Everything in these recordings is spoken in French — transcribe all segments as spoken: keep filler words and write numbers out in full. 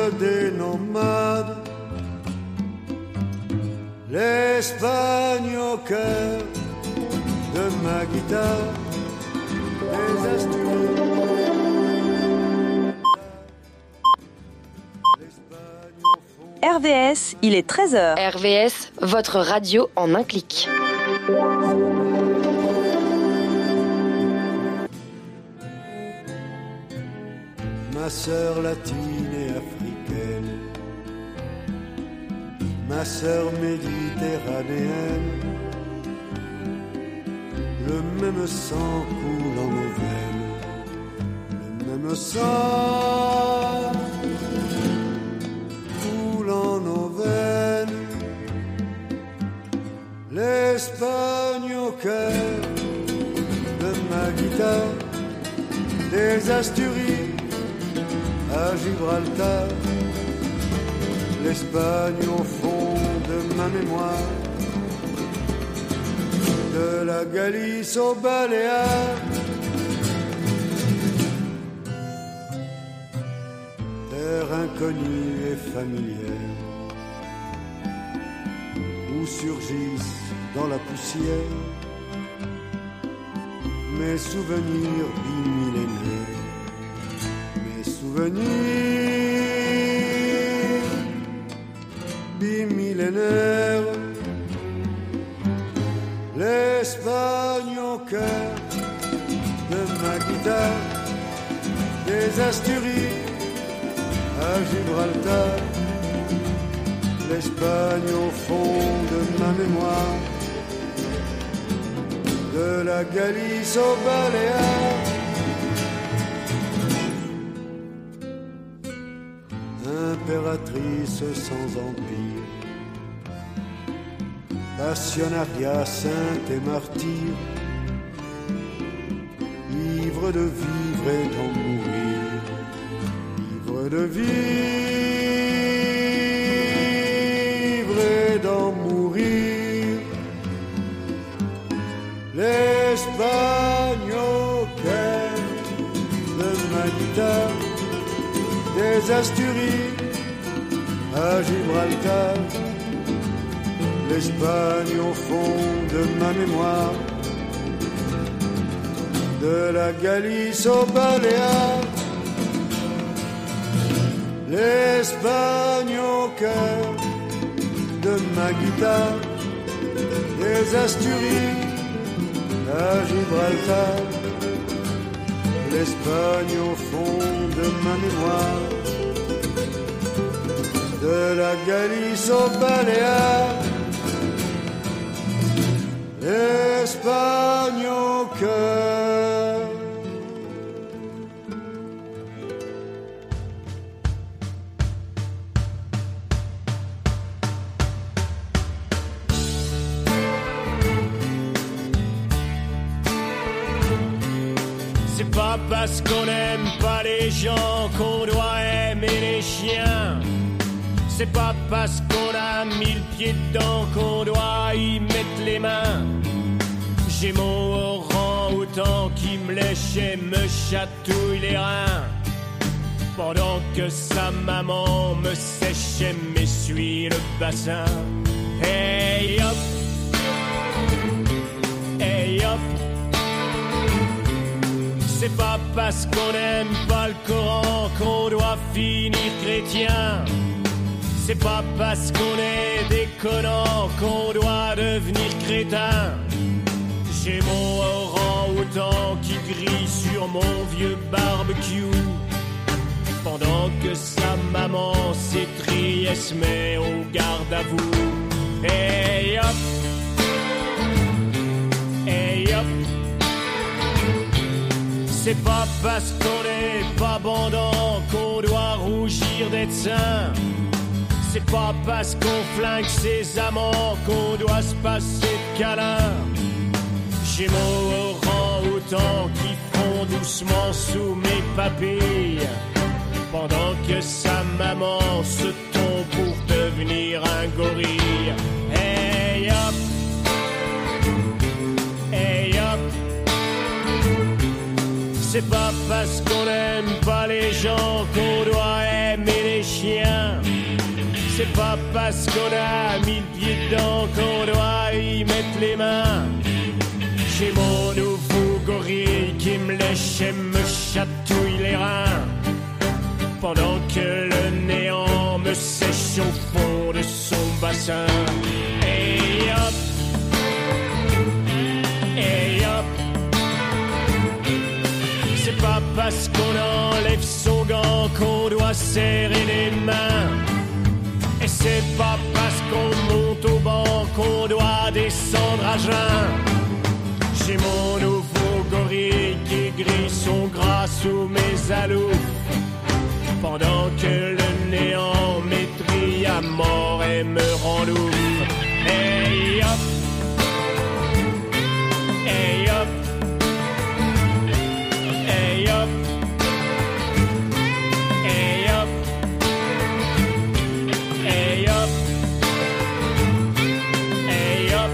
des nomades, l'Espagne au cœur de ma guitare, les Asturias. R V S, il est treize heures. R V S, votre radio en un clic. Ma sœur latine et africaine, ma sœur méditerranéenne, le même sang coule en nos veines, le même sang coule en nos veines, l'Espagne au cœur de ma guitare, des Asturies à Gibraltar, l'Espagne au fond de ma mémoire, de la Galice aux Baléares, terre inconnue et familière, où surgissent dans la poussière mes souvenirs bimillénaires. Souvenirs bimillénaires, l'Espagne au cœur de ma guitare, des Asturies à Gibraltar, l'Espagne au fond de ma mémoire, de la Galice aux Baléares, impératrice sans empire, passionnariat sainte et martyr, ivre de vivre et d'en mourir, ivre de vivre et d'en mourir, l'Espagne au cœur de ma guitare, des Asturies à Gibraltar, l'Espagne au fond de ma mémoire, de la Galice aux Baléares, l'Espagne au cœur de ma guitare, des Asturies à Gibraltar, l'Espagne au fond de ma mémoire, de la Galice aux Baléares, l'Espagne au cœur. C'est pas parce qu'on n'aime pas les gens qu'on doit aimer les chiens. C'est pas parce qu'on a mis le pied dedans qu'on doit y mettre les mains. J'ai mon orang-outan qui me lèche et me chatouille les reins, pendant que sa maman me sèche et m'essuie le bassin. Hey hop, hey hop. C'est pas parce qu'on n'aime pas le Coran qu'on doit finir chrétien. C'est pas parce qu'on est déconnant qu'on doit devenir crétin. J'ai mon orang-outan qui grille sur mon vieux barbecue, pendant que sa maman s'étrie et se met au garde à vous. Hey hop, hey hop. C'est pas parce qu'on n'est pas bandant qu'on doit rougir d'être sain. C'est pas parce qu'on flingue ses amants qu'on doit se passer de câlin. J'ai mon orang-outan qui fond doucement sous mes papilles, pendant que sa maman se tombe pour devenir un gorille. Hey hop, hey hop. C'est pas parce qu'on n'aime pas les gens qu'on doit aimer les chiens. C'est pas parce qu'on a mille pieds dedans qu'on doit y mettre les mains. J'ai mon nouveau gorille qui me lèche et me chatouille les reins, pendant que le néant me sèche au fond de son bassin. Hey hop, hey hop. C'est pas parce qu'on enlève son gant qu'on doit serrer les mains. Et c'est pas parce qu'on monte au banc qu'on doit descendre à jeun. J'ai mon nouveau gorille qui grille son gras sous mes aloufs, pendant que le néant m'étrille à mort et me rend lourd. Hey hop, hey hop, hey hop, hey hop, hey hop, hey hop.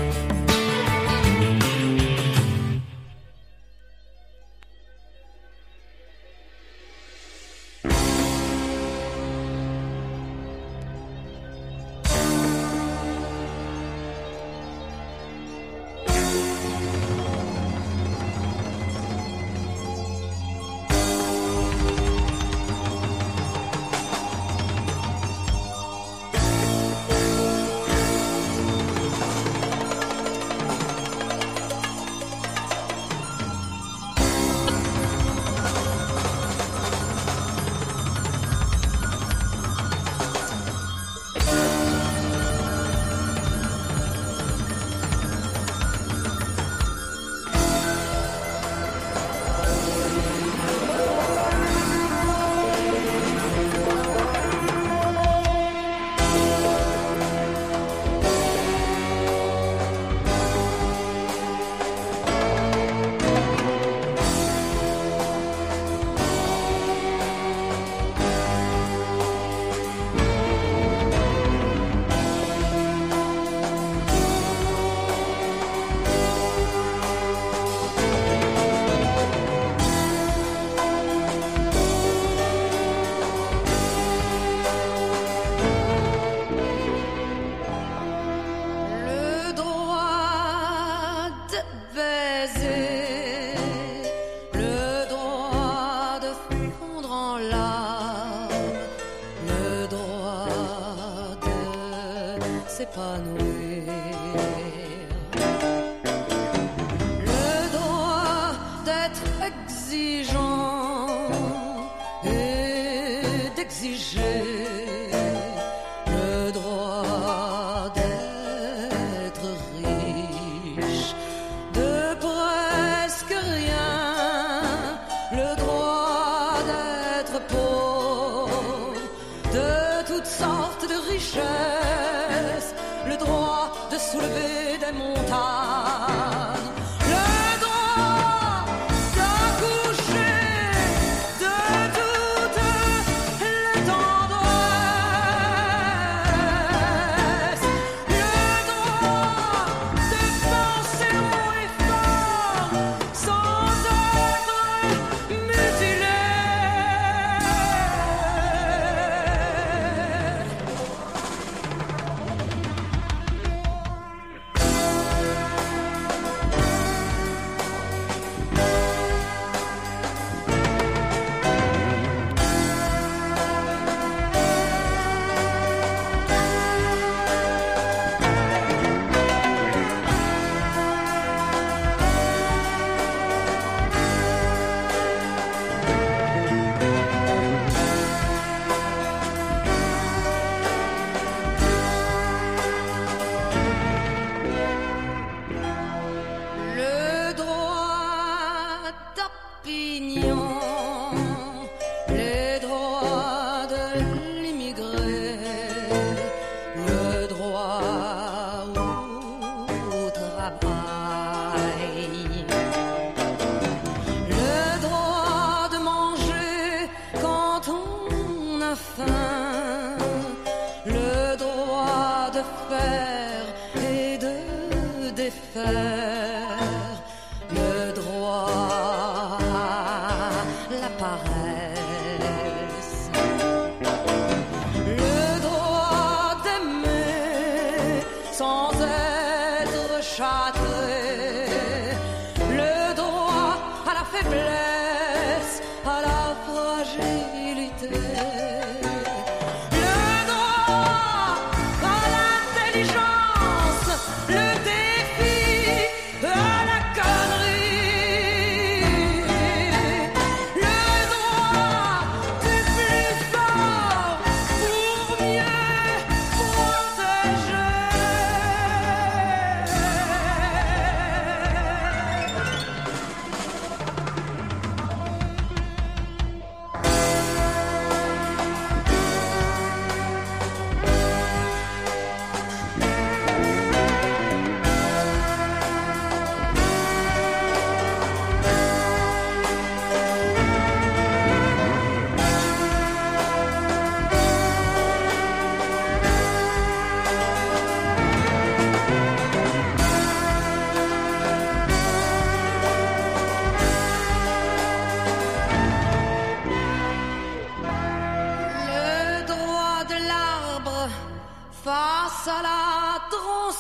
Le droit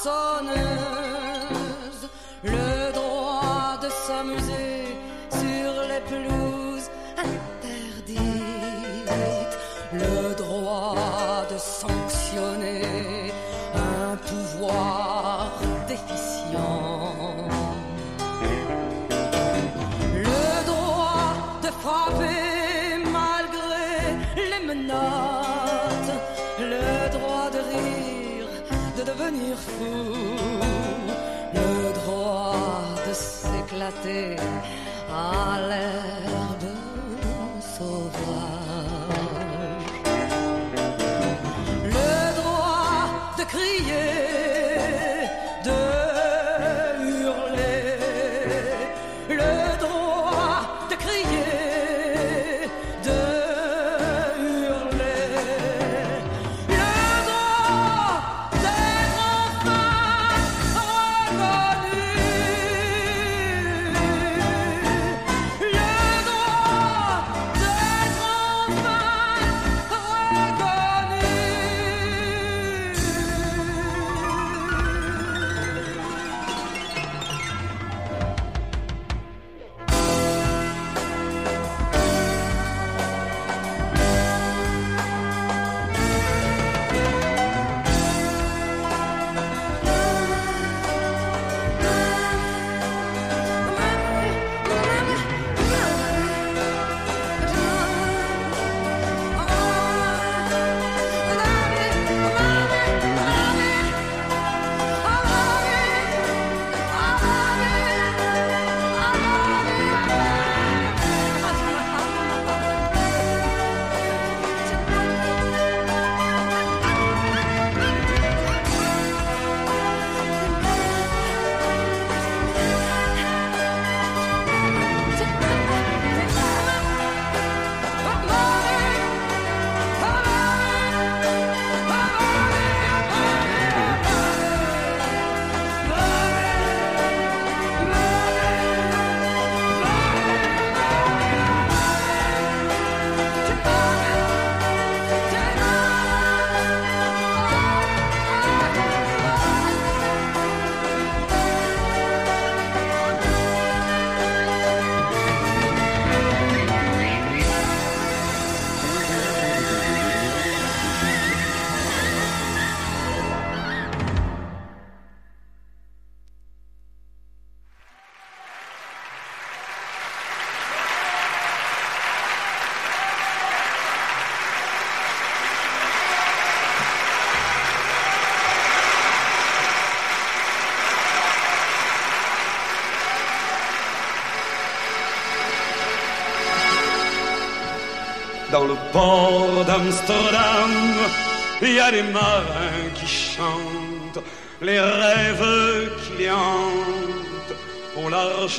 tronçonneuse, le droit de s'amuser sur les pelouses interdites, le droit de sanctionner un pouvoir déficient, le droit de frapper malgré les menottes, le droit de rire, de devenir fou, le droit de s'éclater à l'herbe sauvage, le droit de crier, de hurler, le droit de crier, de hurler, le droit d'être enfin reconnu, le droit d'être enfin reconnu. Dans le port d'Amsterdam, il y a des marins qui chantent les rêves qui les hantent au large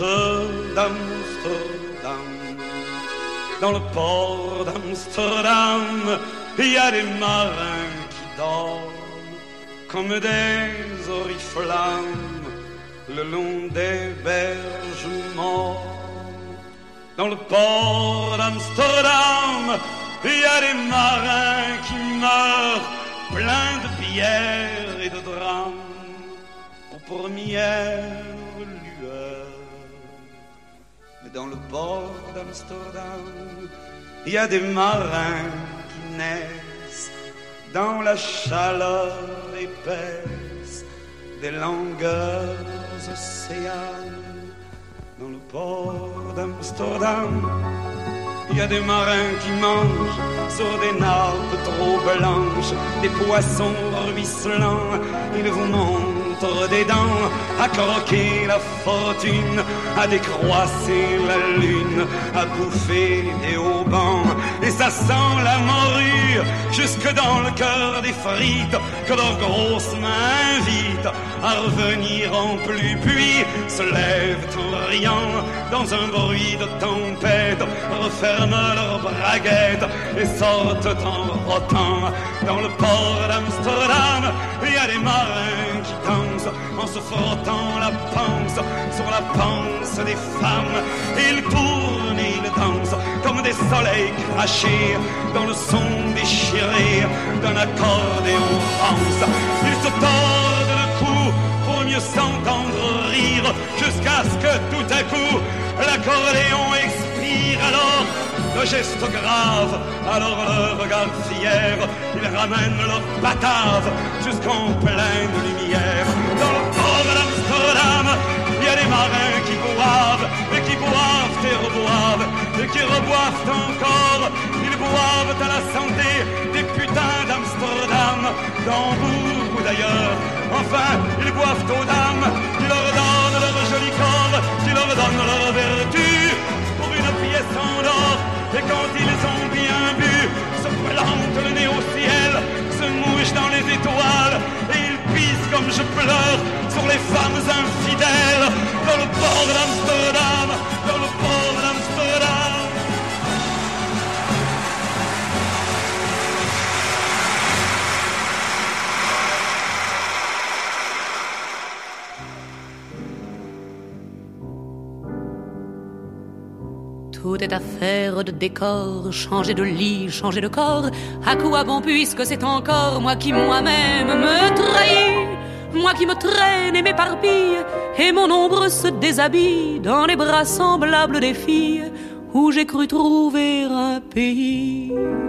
d'Amsterdam. Dans le port d'Amsterdam, il y a des marins qui dorment comme des oriflammes le long des berges mortes. Dans le port d'Amsterdam, il y a des marins qui meurent pleins de bière et de drames aux premières lueurs. Mais dans le port d'Amsterdam, il y a des marins qui naissent dans la chaleur épaisse des longueurs océanes. Dans le port d'Amsterdam, il y a des marins qui mangent sur des nappes trop blanches des poissons ruisselants. Ils vous montrent des dents à croquer la fortune, à décroisser la lune, à bouffer des haubans. Et ça sent la morue jusque dans le cœur des frites que leurs grosses mains invitent à revenir en pluie. Puis se lèvent en riant dans un bruit de tempête, referment leurs braguettes et sortent en rotant. Dans le port d'Amsterdam, il y a des marins qui dansent en se frottant la panse sur la panse des femmes. Ils tournent et ils dansent comme des soleils crachés dans le son déchiré d'un accordéon rance. Ils se tordent le cou mieux s'entendre rire, jusqu'à ce que tout à coup l'accordéon expire. Alors le geste grave, alors le regard fier, ils ramènent leur batave jusqu'en pleine lumière. Dans le port d'Amsterdam, il y a des marins qui boivent, et qui boivent et reboivent, et qui reboivent encore. Ils boivent à la santé des putains d'Amsterdam, d'Hambourg ou d'ailleurs. Enfin, ils boivent aux dames qui leur donnent leur joli corps, qui leur donnent leur vertu pour une pièce en or. Et quand ils ont bien bu, se plantent le nez au ciel, se mouchent dans les étoiles, et ils pissent comme je pleure sur les femmes infidèles. Dans le port d'Amsterdam, dans le port d'Amsterdam. Tout est affaire de décor, changer de lit, changer de corps. À quoi bon puisque c'est encore moi qui moi-même me trahis, moi qui me traîne et m'éparpille, et mon ombre se déshabille dans les bras semblables des filles où j'ai cru trouver un pays.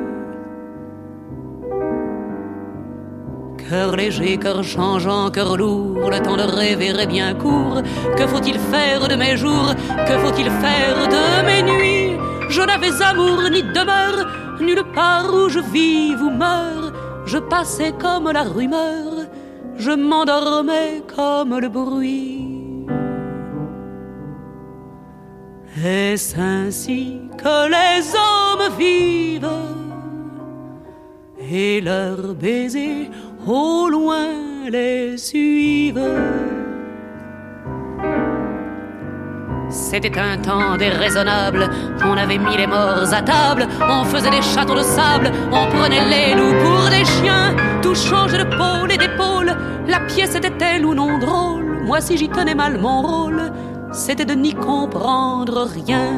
Cœur léger, cœur changeant, cœur lourd, le temps de rêver est bien court. Que faut-il faire de mes jours? Que faut-il faire de mes nuits? Je n'avais amour ni demeure, nulle part où je vive ou meure. Je passais comme la rumeur, je m'endormais comme le bruit. Est-ce ainsi que les hommes vivent? Et leurs baisers au loin les suivent. C'était un temps déraisonnable, on avait mis les morts à table, on faisait des châteaux de sable, on prenait les loups pour des chiens, tout changeait de pôle et d'épaule, la pièce était-elle ou non drôle? Moi si j'y tenais mal mon rôle, c'était de n'y comprendre rien.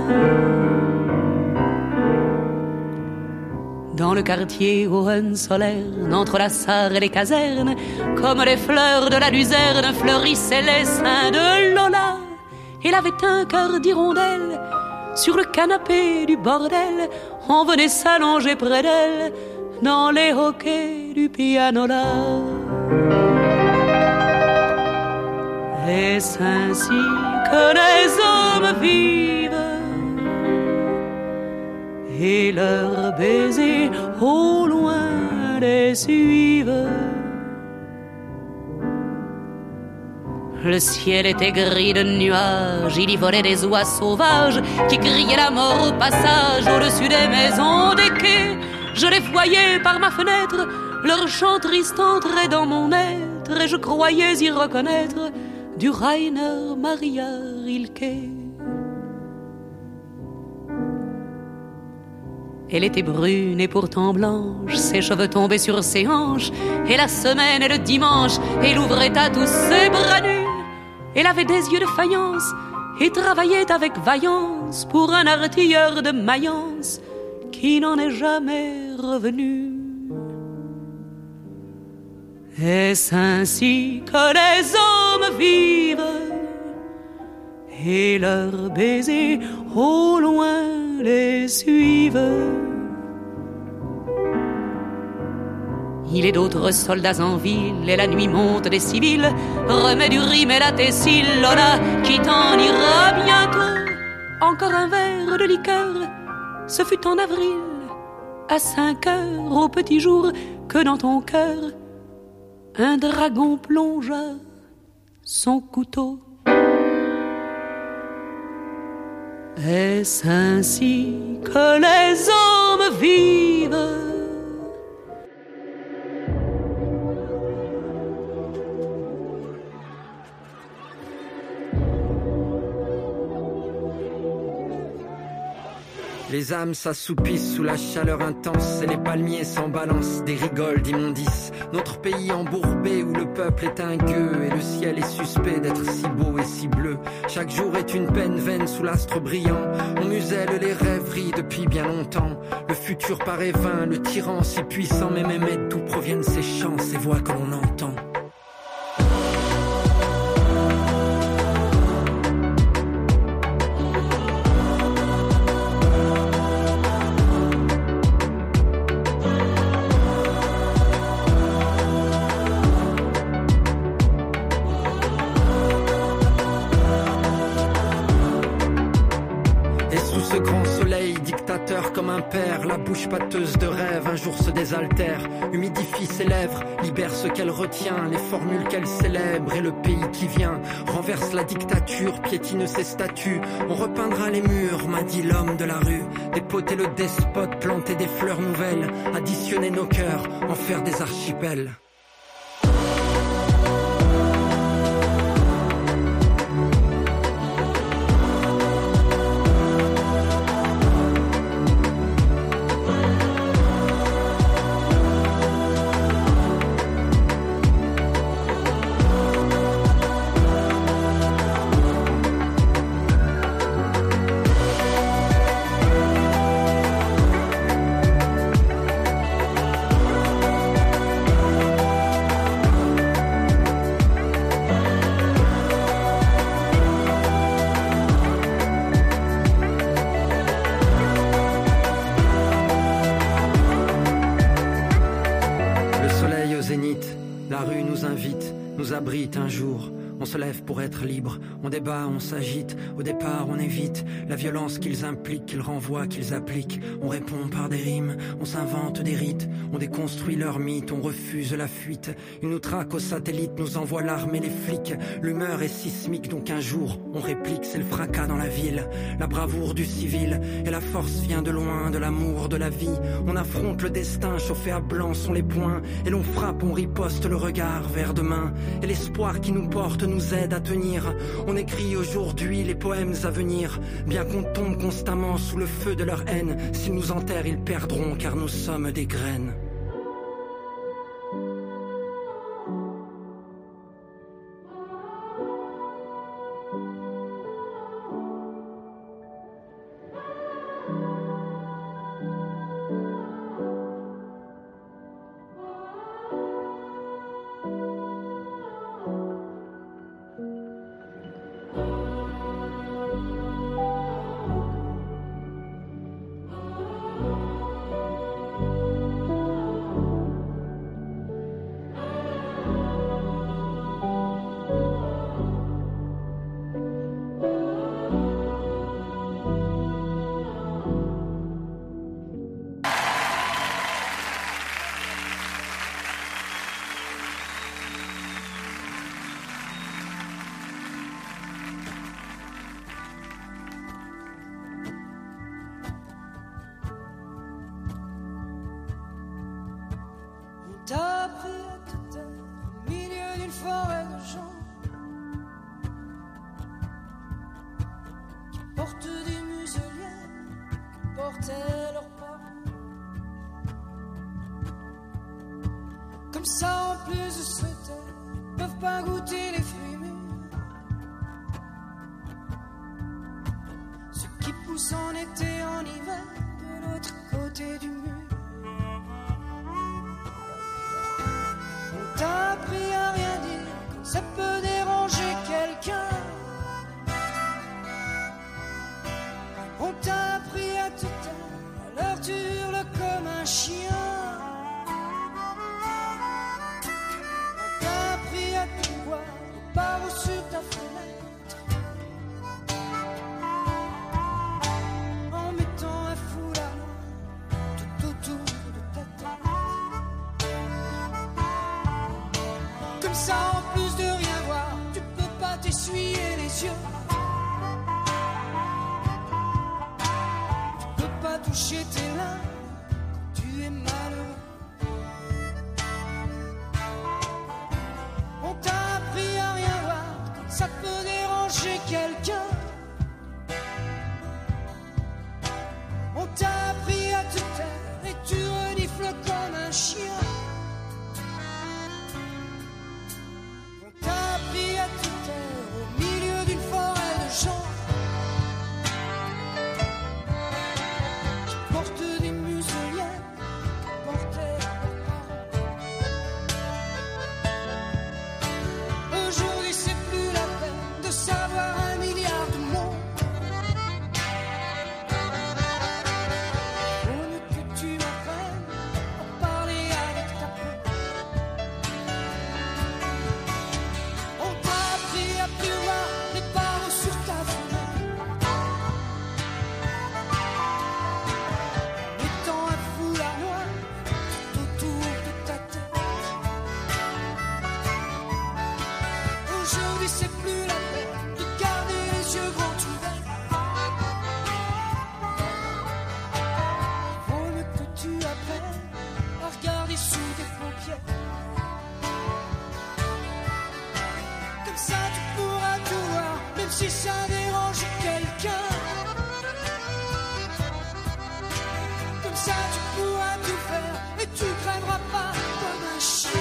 Dans le quartier Hohenzollern, entre la Sarre et les casernes, comme les fleurs de la luzerne, fleurissaient les seins de Lola. Elle avait un cœur d'hirondelle, sur le canapé du bordel, on venait s'allonger près d'elle, dans les hoquets du pianola. Est-ce ainsi que les hommes vivent? Et leurs baisers au loin les suivent. Le ciel était gris de nuages, il y volait des oies sauvages qui criaient la mort au passage au-dessus des maisons des quais. Je les voyais par ma fenêtre, leur chant triste entrait dans mon être, et je croyais y reconnaître du Rainer Maria Rilke. Elle était brune et pourtant blanche, ses cheveux tombaient sur ses hanches, et la semaine et le dimanche, elle ouvrait à tous ses bras nus. Elle avait des yeux de faïence et travaillait avec vaillance pour un artilleur de Mayence qui n'en est jamais revenu. Est-ce ainsi que les hommes vivent? Et leurs baisers au loin les suivent. Il est d'autres soldats en ville, et la nuit monte des civils, remet du rime et la tessile, Lola, qui t'en ira bientôt. Encore un verre de liqueur, ce fut en avril, à cinq heures au petit jour, que dans ton cœur, un dragon plongea son couteau. Est-ce ainsi que les hommes vivent? Les âmes s'assoupissent sous la chaleur intense et les palmiers s'en balancent, des rigoles d'immondices. Notre pays embourbé où le peuple est un gueux et le ciel est suspect d'être si beau et si bleu. Chaque jour est une peine vaine sous l'astre brillant. On muselle les rêveries depuis bien longtemps. Le futur paraît vain, le tyran si puissant, mais même d'où proviennent ces chants, ces voix que l'on entend. bouche pâteuse de rêve un jour se désaltère, humidifie ses lèvres, libère ce qu'elle retient, les formules qu'elle célèbre et le pays qui vient, renverse la dictature, piétine ses statues, on repeindra les murs, m'a dit l'homme de la rue, dépoter le despote, planter des fleurs nouvelles, additionner nos cœurs, en faire des archipels. Un jour, on se lève pour être libre, on débat, on s'agite, au départ on évite la violence qu'ils impliquent, qu'ils renvoient, qu'ils appliquent. On répond par des rimes, on s'invente des rites, on déconstruit leurs mythes, on refuse la fuite. Ils nous traquent aux satellites, nous envoient l'armée, les flics. L'humeur est sismique, donc un jour on réplique, c'est le fracas dans la ville, la bravoure du civil. Et la force vient de loin, de l'amour, de la vie. On affronte le destin, chauffé à blanc sont les poings. Et l'on frappe, on riposte le regard vers demain. Et l'espoir qui nous porte nous aide à tenir. On écrit aujourd'hui les poèmes à venir. Bien qu'on tombe constamment sous le feu de leur haine, s'ils nous enterrent, ils perdront car nous sommes des graines. T'as pris à te taire au milieu d'une forêt de gens qui portent des muselières, qui portaient leurs parents. Comme ça, en plus de se taire, ils peuvent pas goûter les fruits mûrs. Ceux qui poussent en été, en hiver, de l'autre côté du mur. T'as appris à rien dire, comme ça peut déranger quelqu'un. On t'a appris à te taire, alors tu hurles comme un chien. On t'a appris à te voir, les barreaux sur ta fenêtre, en mettant un foulard tout autour de ta tête. Comme ça, en plus de rien voir, tu peux pas t'essuyer les yeux. Tu peux pas toucher tes larmes quand tu es malheureux. On t'a appris à rien voir, comme ça peut déranger quelqu'un. On t'a appris à te taire et tu renifles comme un chien. Au milieu d'une forêt de gens qui portent des murs. si ça dérange quelqu'un. Comme ça tu pourras tout faire et tu crèveras pas comme un chien.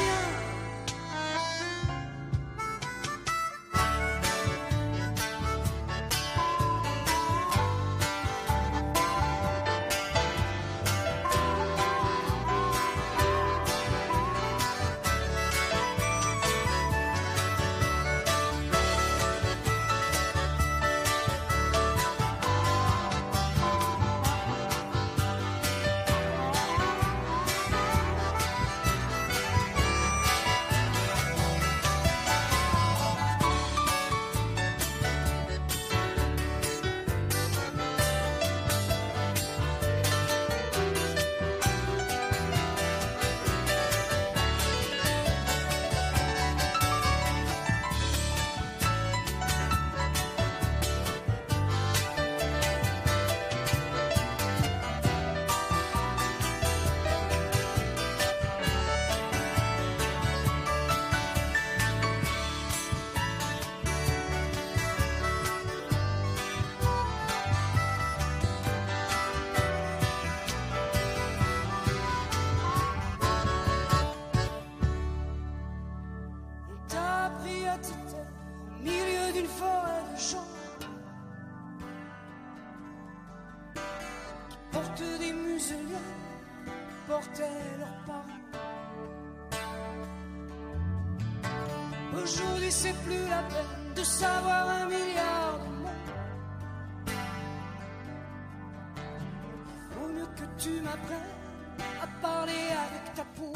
Au milieu d'une forêt de gens qui portent des museliens, portaient leurs parents. Aujourd'hui c'est plus la peine de savoir un milliard de mots. Vaut mieux que tu m'apprennes à parler avec ta peau.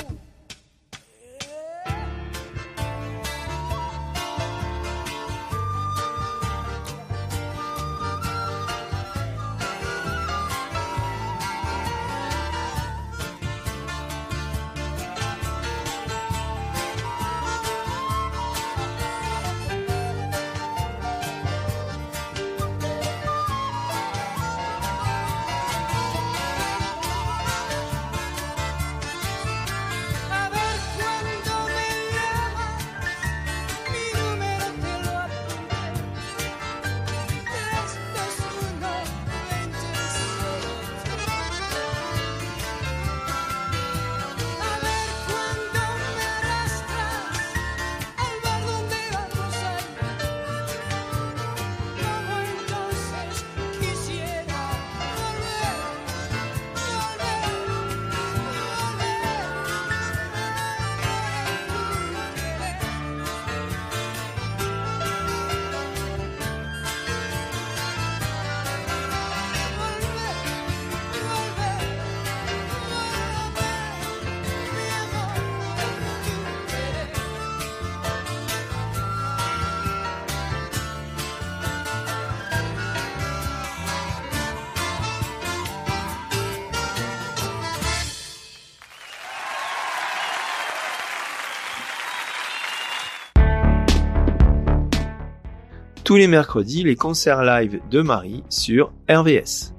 Tous les mercredis, les concerts live de Marie sur R V S.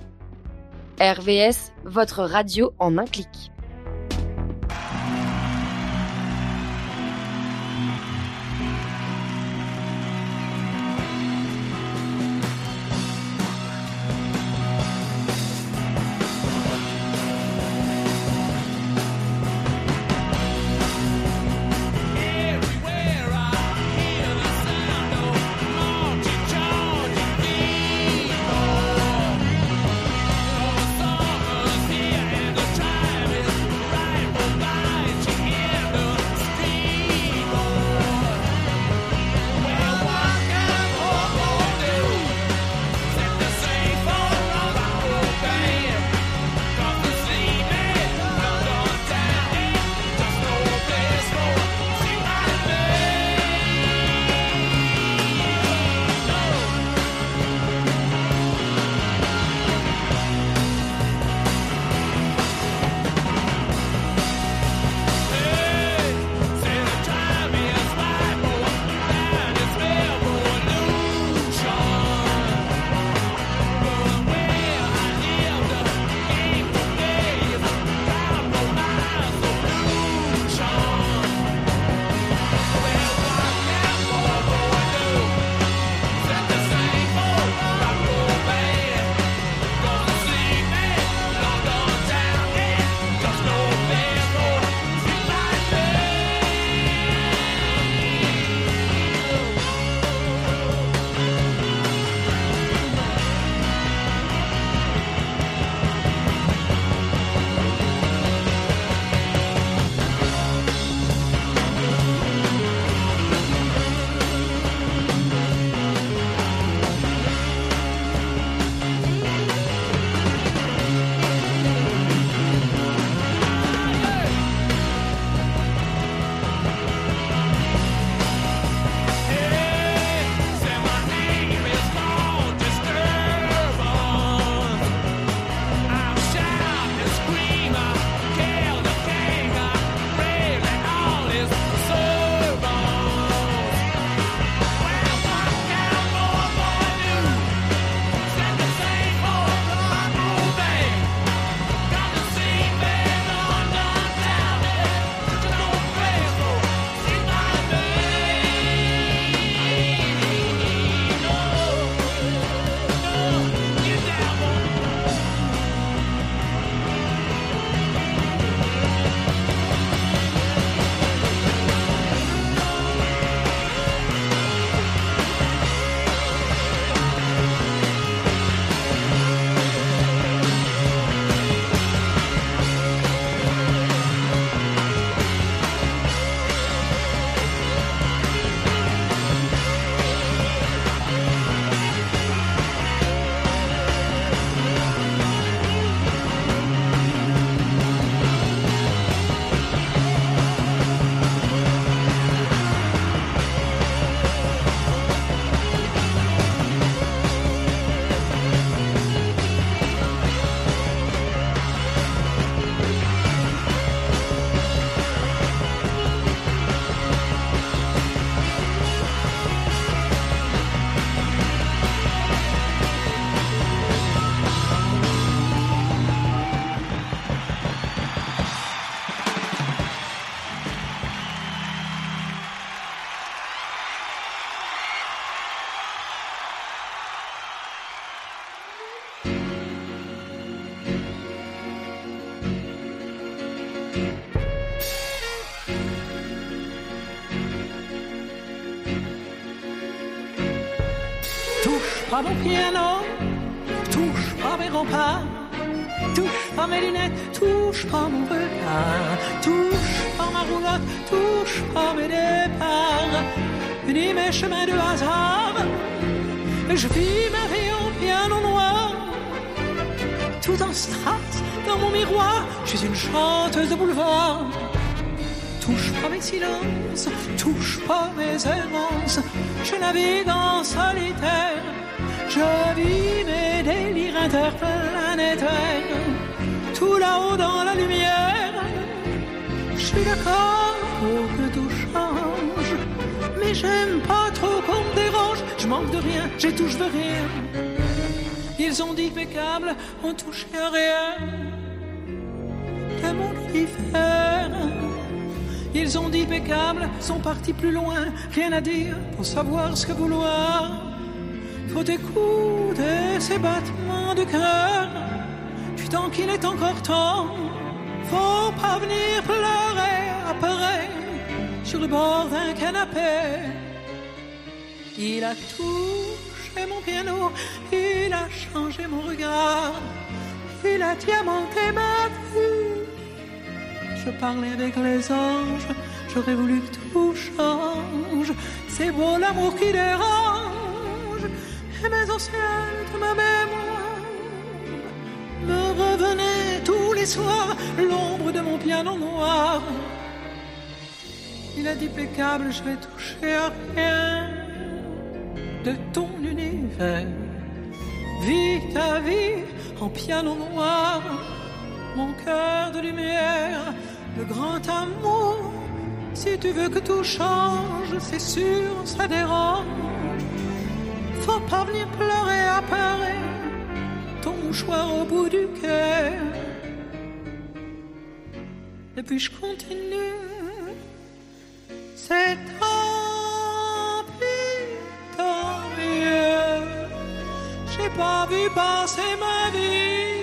R V S, votre radio en un clic. Time is pas mon piano, touche pas mes remparts, touche pas mes lunettes, touche pas mon regard, touche pas ma roulotte, touche pas mes départs, ni mes chemins de hasard. Je vis ma vie en piano noir, tout en strass dans mon miroir. Je suis une chanteuse de boulevard. Touche pas mes silences, touche pas mes errances. Je navigue en solitaire, je vis mes délires interplanétaires. Tout là-haut dans la lumière, je suis d'accord pour que tout change, mais j'aime pas trop qu'on me dérange. Je manque de rien, j'ai tout, je veux rien. Ils ont dit que mes câbles ont touché à rien de mon univers. Ils ont dit que mes câbles sont partis plus loin. Rien à dire pour savoir ce que vouloir. Faut écouter ces battements de cœur. Du temps qu'il est encore temps. Faut pas venir pleurer après sur le bord d'un canapé. Il a touché mon piano, il a changé mon regard, il a diamanté ma vie. Je parlais avec les anges, j'aurais voulu que tout change. C'est beau l'amour qui dérange, et mes anciens de ma mémoire me revenaient tous les soirs, l'ombre de mon piano noir. Il a dit impeccable, je vais toucher à rien de ton univers. Vis ta vie en piano noir, mon cœur de lumière, le grand amour. Si tu veux que tout change, c'est sûr, ça dérange. Faut pas venir pleurer à Paris, ton mouchoir au bout du quai. Et puis je continue, c'est tant pis, tant mieux. J'ai pas vu passer ma vie.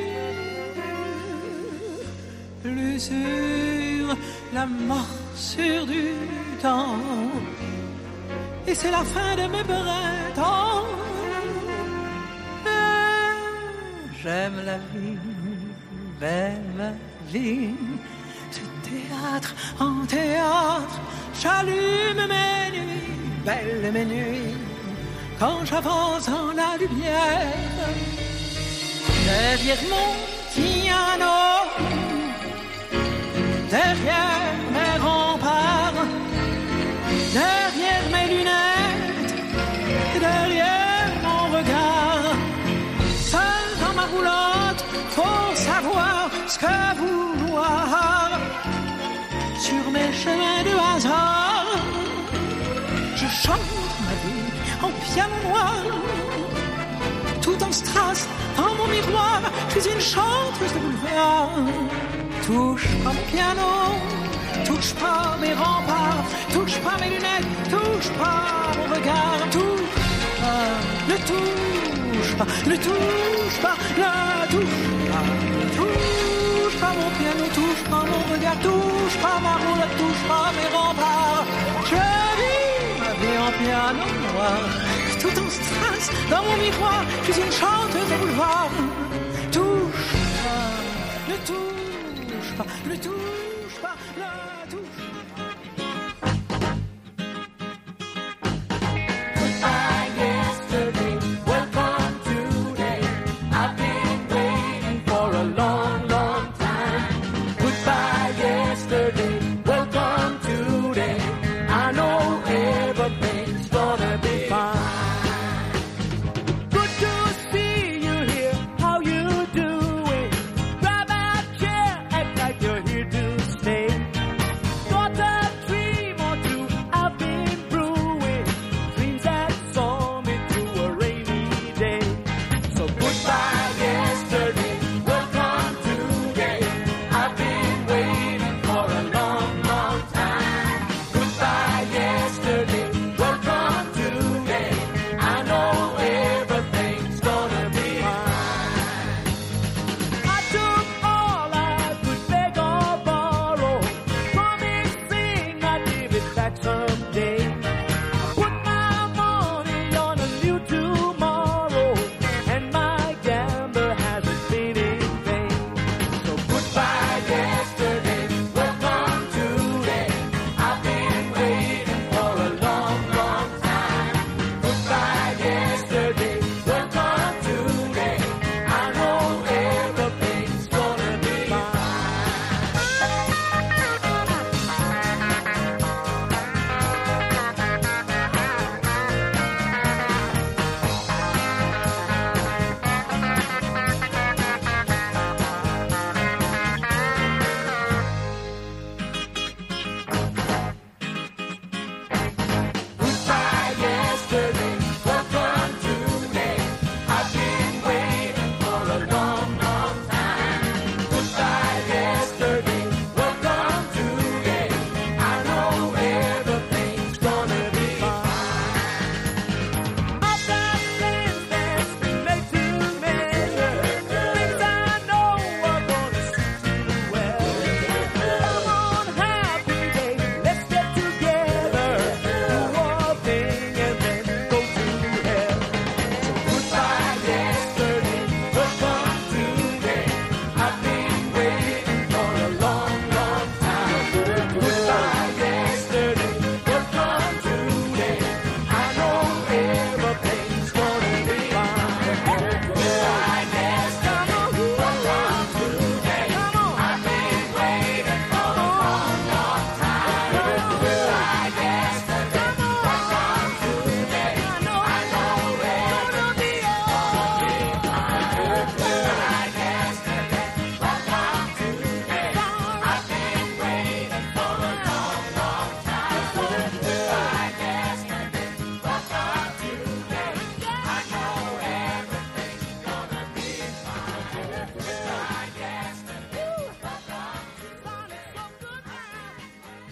L'usure, la morsure du temps, et c'est la fin de mes printemps. J'aime la vie, belle ma vie. Ce théâtre en théâtre, j'allume mes nuits, belles mes nuits, quand j'avance dans la lumière. Derrière mon piano, derrière mes remparts, derrière mes lunettes, derrière mon regard, seul dans ma roulotte, faut savoir ce que vouloir. Sur mes chemins de hasard, je chante ma vie en piano noir, tout en strass dans mon miroir. Je suis une chanteuse de boulevard. Touche pas mon piano, touche pas mes remparts, touche pas mes lunettes, touche pas mon regard, touche pas, ne touche pas, ne touche pas, ne touche pas, touche pas mon piano, touche pas mon regard, touche pas ma roulette, touche pas mes remparts. Je vis ma vie en piano noir, tout en strass dans mon miroir. Je suis une chanteuse de boulevard. Touche pas, ne touche pas, ne touche pas, ne touche pas. Goodbye yesterday, welcome today. I've been waiting for a long, long time. Goodbye yesterday, welcome today. I know everything's gonna be fine. Good to see you here, how you doing? Grab a chair, act like you're here to stay.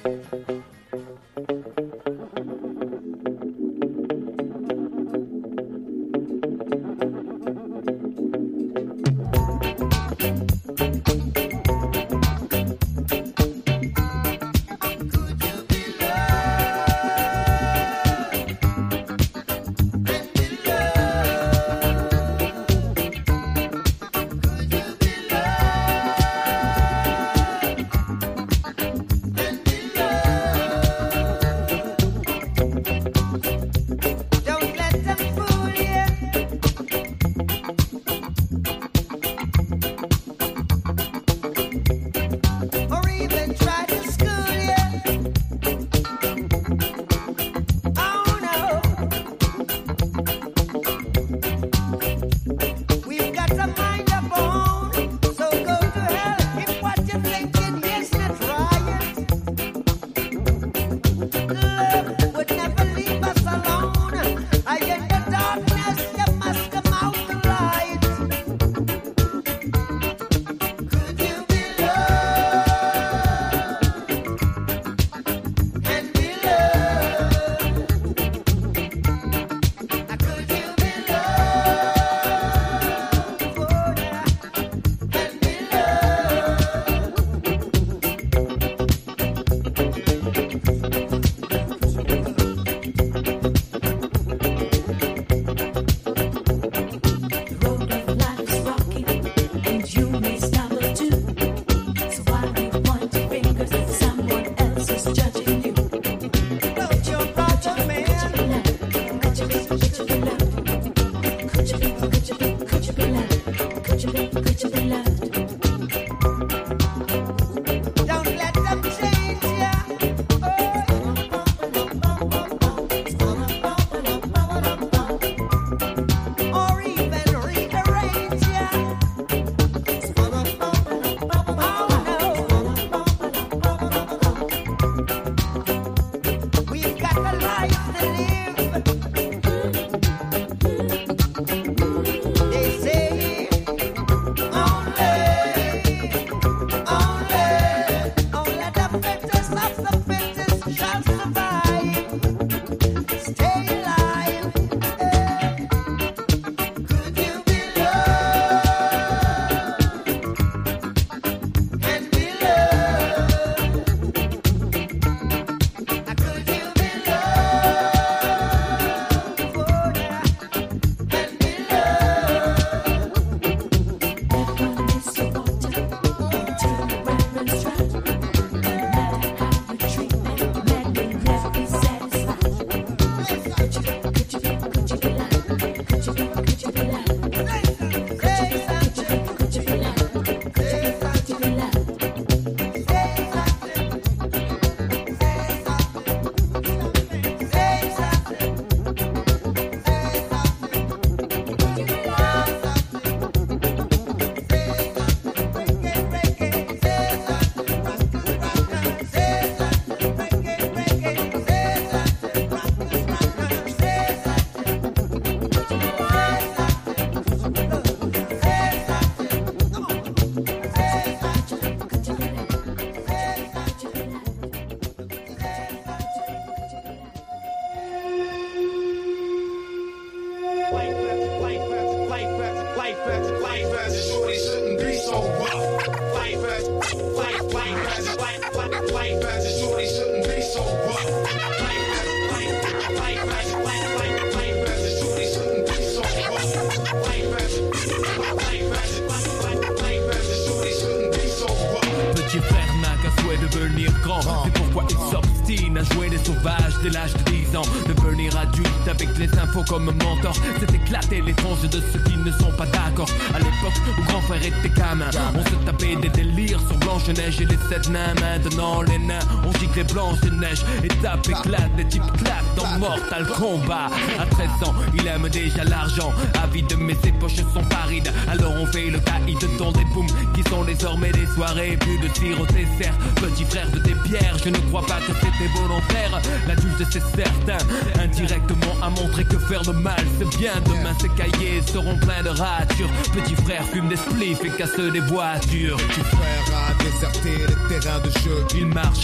Petit frère n'a qu'un souhait de devenir grand. C'est pourquoi il s'obstine à jouer les sauvages dès l'âge de dix ans. Devenir adulte avec les infos comme mentor, c'est éclater les tronches de ceux qui ne sont pas d'accord. À l'époque où grand frère était gamin, on se tapait des délires sur Blanche-Neige et les sept nains. Maintenant les nains, on gicle les Blanche-Neige. Étape éclate, les types claquent dans Mortal Kombat. À treize ans, il aime déjà l'argent, avide mais ses poches sont parides. Alors on fait le caïd dans des booms qui sont désormais des soirées. Plus de tir au dessert, petit frère de tes pierres. Je ne crois pas que c'était volontaire, l'adulte c'est certain. Indirectement à montrer que faire le mal c'est bien. Demain ces cahiers seront pleins de ratures. Petit frère fume des spliffs et casse des voitures. Petit frère a déserté les terrains de jeu. Il marche à peine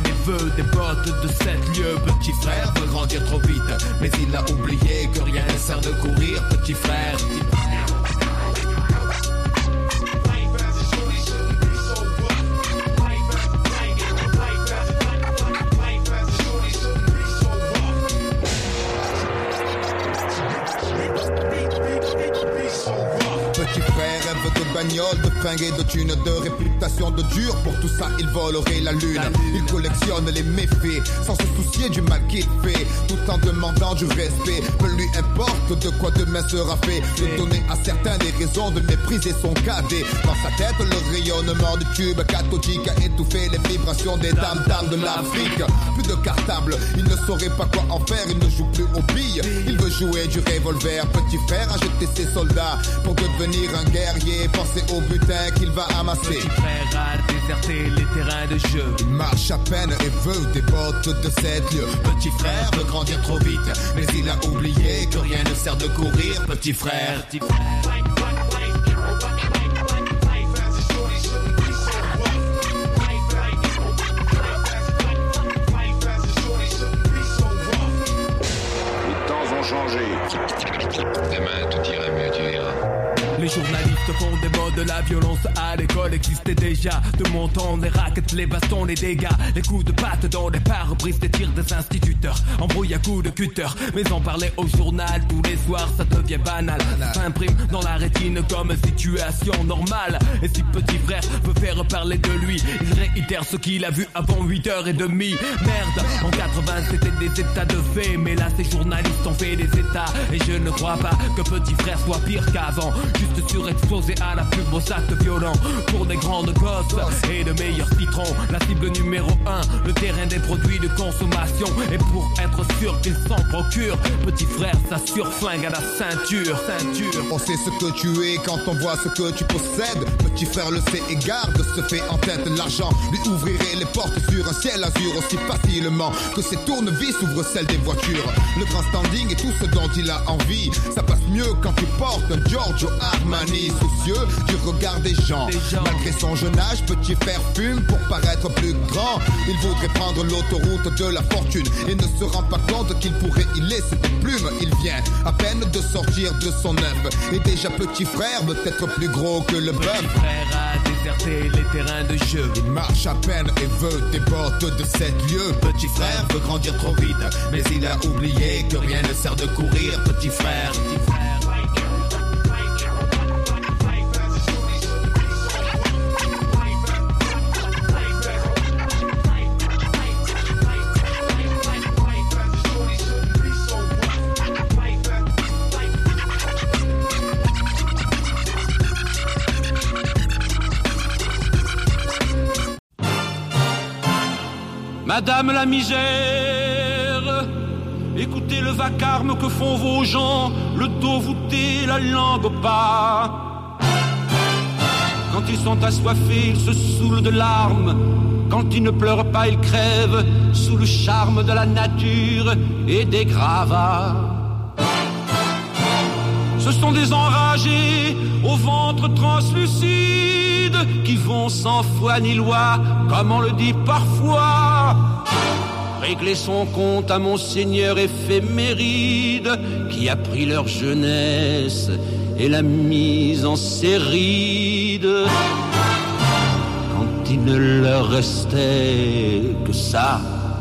et veut des bottes de sept lieues. Petit frère veut grandir trop vite, mais il a oublié que rien ne sert de courir. Petit frère, petit frère. Petit frère rêve de bagnole, de fringues et de thunes, de réputation de dur. Pour tout ça, il volerait la lune. Il collectionne les méfaits, sans se soucier du mal qu'il fait, tout en demandant du respect. Peu lui importe de quoi demain sera fait. De donner à certains des raisons de mépriser son cadet. Dans sa tête, le rayonnement du tube cathodique a étouffé les vibrations des dames-dames de l'Afrique. Plus de cartable, il ne saurait pas quoi en faire. Il ne joue plus aux billes, il veut jouer du revolver. Petit frère a jeté ses soldats pour devenir un guerrier. Pensez au butin qu'il va amasser. Petit frère a déserté les terrains de jeu. Il marche à peine et veut des bottes de sept lieues. Petit frère veut grandir trop vite, mais il a oublié que rien ne sert de courir. Petit frère, petit frère. Demain, tout ira mieux, tu verras. Les journalistes font des mots de la violence à l'école existait déjà. De mon temps, les raquettes, les bastons, les dégâts, les coups de patte dans les pare-brises, des tirs des instituteurs, embrouille à coups de cutter. Mais en parler au journal tous les soirs, ça devient banal. Ça s'imprime dans la rétine comme situation normale. Et si petit frère veut faire parler de lui, il réitère ce qu'il a vu avant huit heures trente. Merde, en quatre-vingts c'était des états de fait, mais là ces journalistes ont fait des états. Et je ne crois pas que petit frère soit pire qu'avant. Juste surexposé à la pub aux actes violents. Pour des grandes gosses et de meilleurs citrons. La cible numéro un, le terrain des produits de consommation. Et pour être sûr qu'ils s'en procurent, petit frère s'assure flingue à la ceinture. ceinture. On sait ce que tu es quand on voit ce que tu possèdes. Petit frère le sait et garde ce fait en tête. L'argent lui ouvrirait les portes sur un ciel azur aussi facilement que ses tournevis ouvrent celles des voitures. Le grand standing et tout ce dont il a envie, ça passe mieux quand tu portes un Giorgio Armani. Soucieux du regard des gens. Malgré son jeune âge, petit frère fume pour paraître plus grand. Il voudrait prendre l'autoroute de la fortune et ne se rend pas compte qu'il pourrait y laisser des plumes. Il vient à peine de sortir de son œuf et déjà petit frère veut être plus gros que le bœuf. Petit frère a déserté les terrains de jeu. Il marche à peine et veut des bottes de sept lieues. Petit frère veut grandir trop vite, mais il a oublié que rien ne sert de courir. Petit frère, petit frère. Madame la misère, écoutez le vacarme que font vos gens, le dos voûté, la langue au pas. Quand ils sont assoiffés, ils se saoulent de larmes. Quand ils ne pleurent pas, ils crèvent sous le charme de la nature et des gravats. Ce sont des enragés au ventre translucide qui vont sans foi ni loi, comme on le dit parfois, régler son compte à monseigneur éphéméride qui a pris leur jeunesse et l'a mise en séride. Quand il ne leur restait que ça.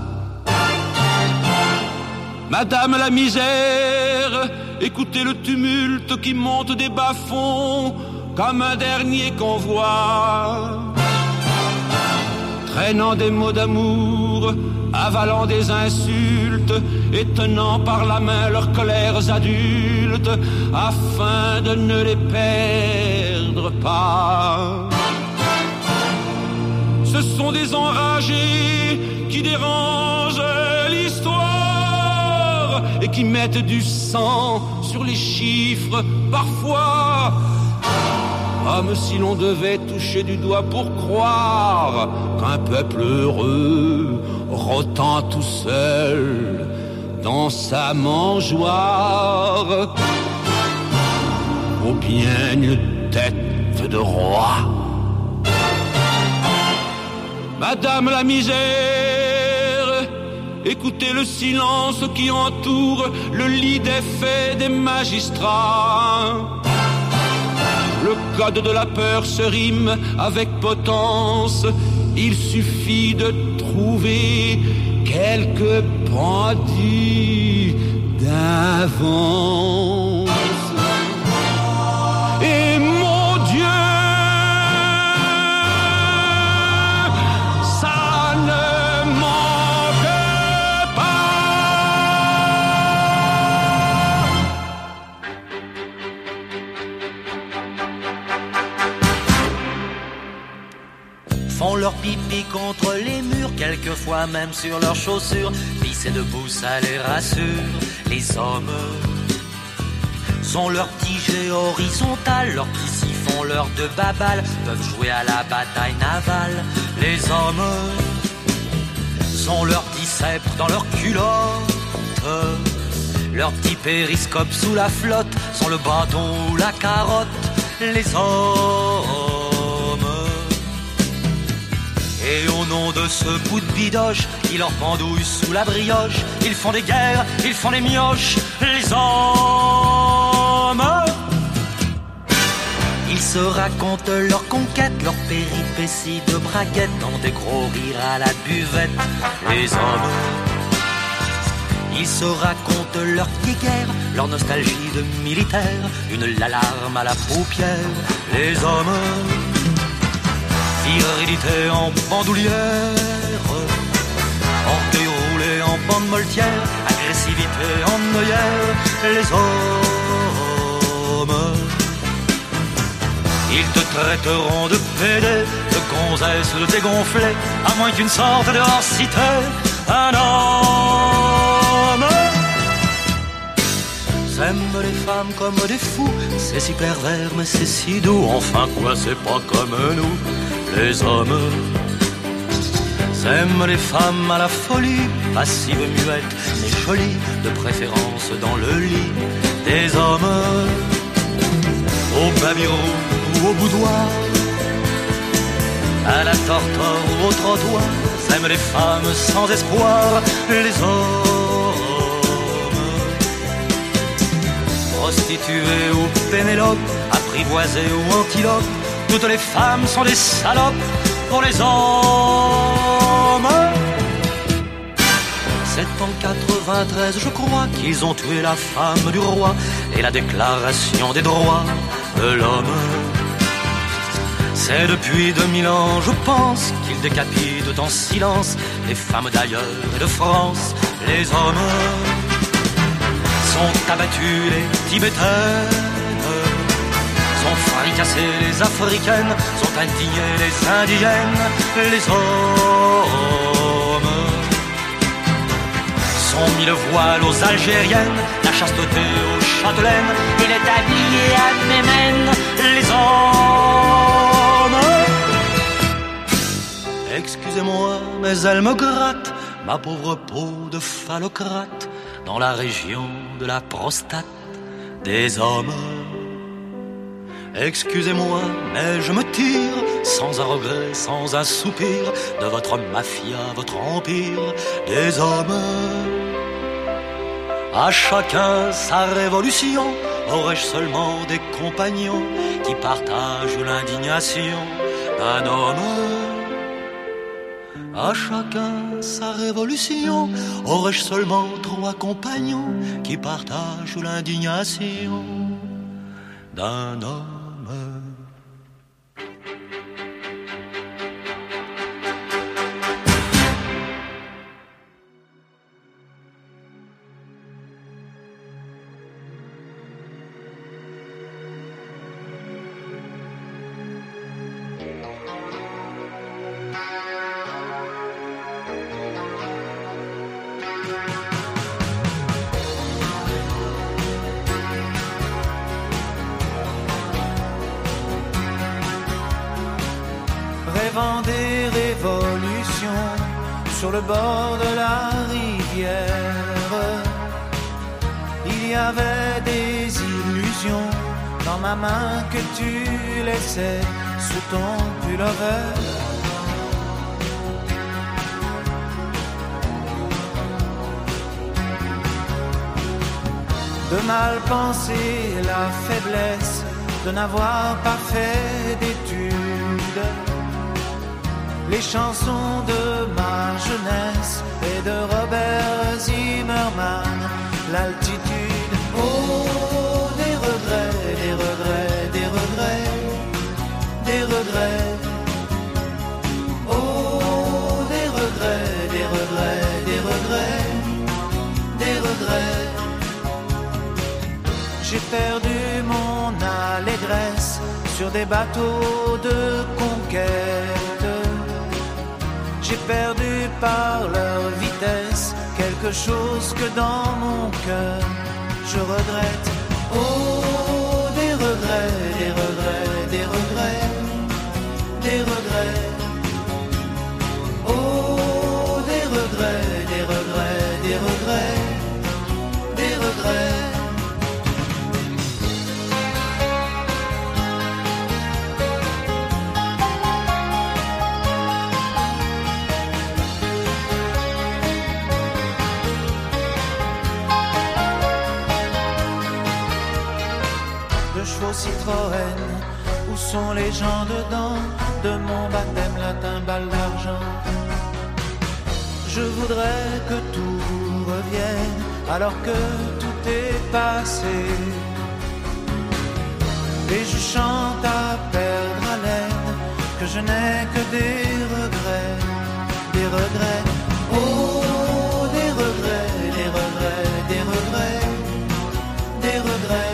Madame la misère, écoutez le tumulte qui monte des bas-fonds comme un dernier convoi, traînant des mots d'amour, avalant des insultes et tenant par la main leurs colères adultes afin de ne les perdre pas. Ce sont des enragés qui dérangent l'histoire et qui mettent du sang sur les chiffres parfois, comme si l'on devait toucher du doigt pour croire qu'un peuple heureux, rôtant tout seul dans sa mangeoire, vaut bien une tête de roi. Madame la misère, écoutez le silence qui entoure le lit des faits des magistrats. Le code de la peur se rime avec potence. Il suffit de trouver quelques bandits d'avance. Et mon Dieu, ça ne manque pas. Font leur pipi contre les murs, quelquefois même sur leurs chaussures. Pisser debout, ça les rassure. Les hommes sont leurs petits jets horizontales, leurs petits siphons, leurs deux babales, peuvent jouer à la bataille navale. Les hommes sont leurs petits sceptres dans leurs culottes, leurs petits périscopes sous la flotte, sont le bâton ou la carotte. Les hommes, et au nom de ce bout de bidoche qui leur pendouille sous la brioche, ils font des guerres, ils font des mioches. Les hommes, ils se racontent leurs conquêtes, leurs péripéties de braguettes, dans des gros rires à la buvette. Les hommes, ils se racontent leurs guéguerres, leur nostalgie de militaire, une l'alarme à la paupière. Les hommes, virilité en bandoulière, orgueil roulé en bande moltière, agressivité en œillère. Les hommes, ils te traiteront de pédé, de gonzesse, de dégonflé, à moins qu'une sorte de hors-cité. Un homme s'aime les femmes comme des fous, c'est si pervers mais c'est si doux. Enfin quoi, c'est pas comme nous. Les hommes s'aiment les femmes à la folie, passive, muette, mais jolie, de préférence dans le lit. Des hommes au babiro ou au boudoir, à la tortor ou au trottoir, s'aiment les femmes sans espoir. Les hommes, prostituées ou Pénélope, apprivoisées ou antilopes, toutes les femmes sont des salopes pour les hommes. C'est en quatre-vingt-treize, je crois, qu'ils ont tué la femme du roi et la déclaration des droits de l'homme. C'est depuis deux mille ans, je pense, qu'ils décapitent en silence les femmes d'ailleurs et de France. Les hommes sont abattus, les Tibétaines sont fricassés, les Africaines sont indignées, les Indiennes. Les hommes sont mis le voile aux Algériennes, la chasteté aux Châtelaines, il est habillé à Mémène. Les hommes, excusez-moi, mais elle me gratte ma pauvre peau de phallocrate dans la région de la prostate. Des hommes, excusez-moi, mais je me tire sans un regret, sans un soupir de votre mafia, votre empire. Des hommes, à chacun sa révolution. Aurais-je seulement des compagnons qui partagent l'indignation d'un homme? À chacun sa révolution. Aurais-je seulement trois compagnons qui partagent l'indignation d'un homme? Rêvant des révolutions sur le bord de la rivière, il y avait des illusions dans ma main que tu laissais sous ton pullover. de mal penser la faiblesse de n'avoir pas fait d'études. Les chansons de ma jeunesse et de Robert Zimmerman, l'altitude. Oh, des regrets, des regrets, des regrets, des regrets. Oh, des regrets, des regrets, des regrets, des regrets. J'ai perdu mon allégresse sur des bateaux de conquête. J'ai perdu par leur vitesse quelque chose que dans mon cœur je regrette. Oh, des regrets, des regrets, des regrets, des regrets. Oh, des regrets, des regrets, des regrets, des regrets. Citroën, où sont les gens dedans de mon baptême latin balle d'argent? Je voudrais que tout revienne alors que tout est passé. Et je chante à perdre haleine que je n'ai que des regrets, des regrets. Oh, des regrets, des regrets, des regrets, des regrets.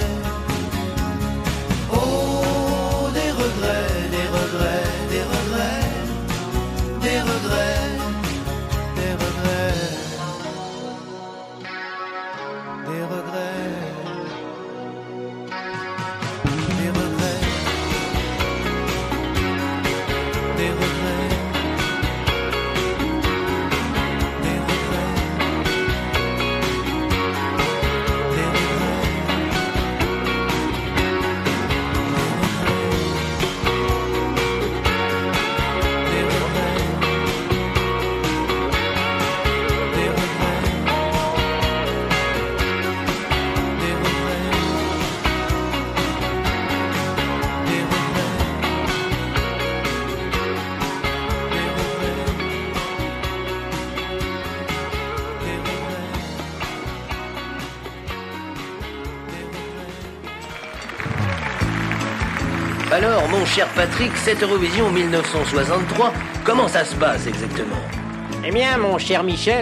Alors, mon cher Patrick, cette Eurovision mille neuf cent soixante-trois, comment ça se passe exactement? Eh bien, mon cher Michel,